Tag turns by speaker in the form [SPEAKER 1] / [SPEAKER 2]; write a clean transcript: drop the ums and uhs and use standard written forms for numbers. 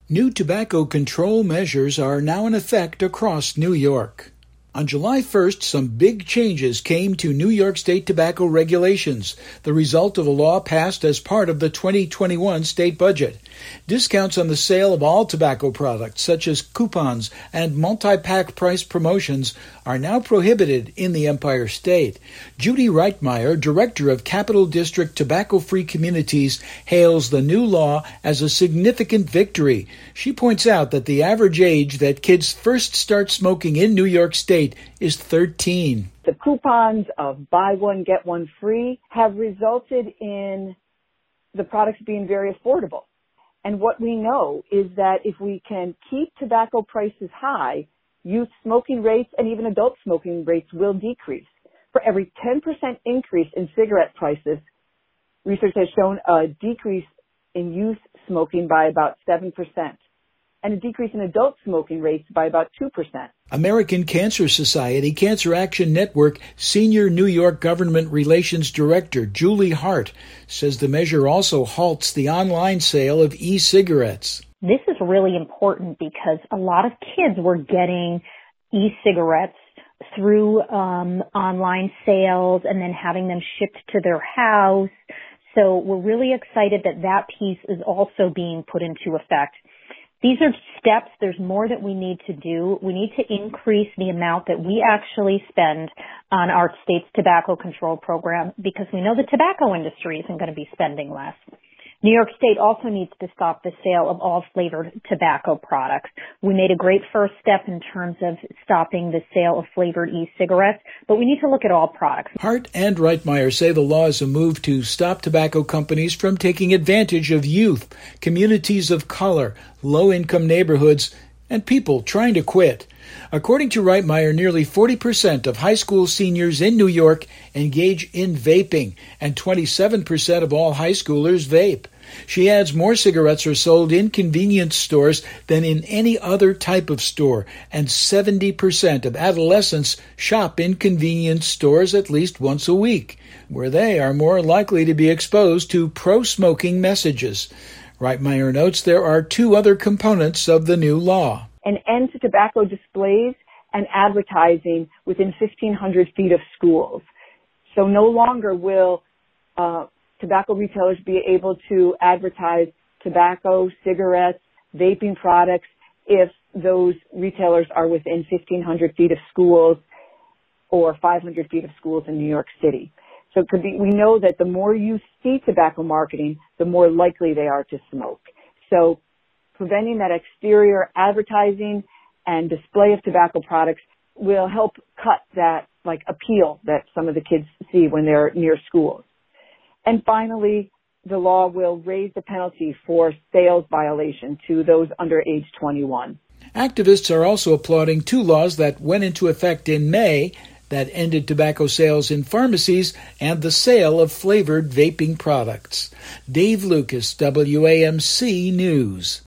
[SPEAKER 1] New tobacco control measures are now in effect across New York. On July 1st, some big changes came to New York State tobacco regulations, the result of a law passed as part of the 2021 state budget. Discounts on the sale of all tobacco products, such as coupons and multi-pack price promotions, are now prohibited in the Empire State. Judy Reitmeyer, director of Capital District Tobacco-Free Communities, hails the new law as a significant victory. She points out that the average age that kids first start smoking in New York State is 13.
[SPEAKER 2] The coupons of buy one, get one free have resulted in the products being very affordable. And what we know is that if we can keep tobacco prices high, youth smoking rates and even adult smoking rates will decrease. For every 10% increase in cigarette prices, research has shown a decrease in youth smoking by about 7%. And a decrease in adult smoking rates by about 2%.
[SPEAKER 1] American Cancer Society Cancer Action Network Senior New York Government Relations Director Julie Hart says the measure also halts the online sale of e-cigarettes.
[SPEAKER 3] This is really important because a lot of kids were getting e-cigarettes through online sales and then having them shipped to their house. So we're really excited that that piece is also being put into effect. These are steps. There's more that we need to do. We need to increase the amount that we actually spend on our state's tobacco control program because we know the tobacco industry isn't going to be spending less. New York State also needs to stop the sale of all flavored tobacco products. We made a great first step in terms of stopping the sale of flavored e-cigarettes, but we need to look at all products.
[SPEAKER 1] Hart and Reitmeyer say the law is a move to stop tobacco companies from taking advantage of youth, communities of color, low-income neighborhoods, and people trying to quit. According to Reitmeyer, nearly 40% of high school seniors in New York engage in vaping, and 27% of all high schoolers vape. She adds more cigarettes are sold in convenience stores than in any other type of store, and 70% of adolescents shop in convenience stores at least once a week, where they are more likely to be exposed to pro-smoking messages. Reitmeyer notes there are two other components of the new law.
[SPEAKER 2] An end to tobacco displays and advertising within 1,500 feet of schools. So no longer will tobacco retailers be able to advertise tobacco, cigarettes, vaping products if those retailers are within 1,500 feet of schools or 500 feet of schools in New York City. So it could be, we know that the more you see tobacco marketing, the more likely they are to smoke. So preventing that exterior advertising and display of tobacco products will help cut that appeal that some of the kids see when they're near schools. And finally, the law will raise the penalty for sales violation to those under age 21.
[SPEAKER 1] Activists are also applauding two laws that went into effect in May that ended tobacco sales in pharmacies and the sale of flavored vaping products. Dave Lucas, WAMC News.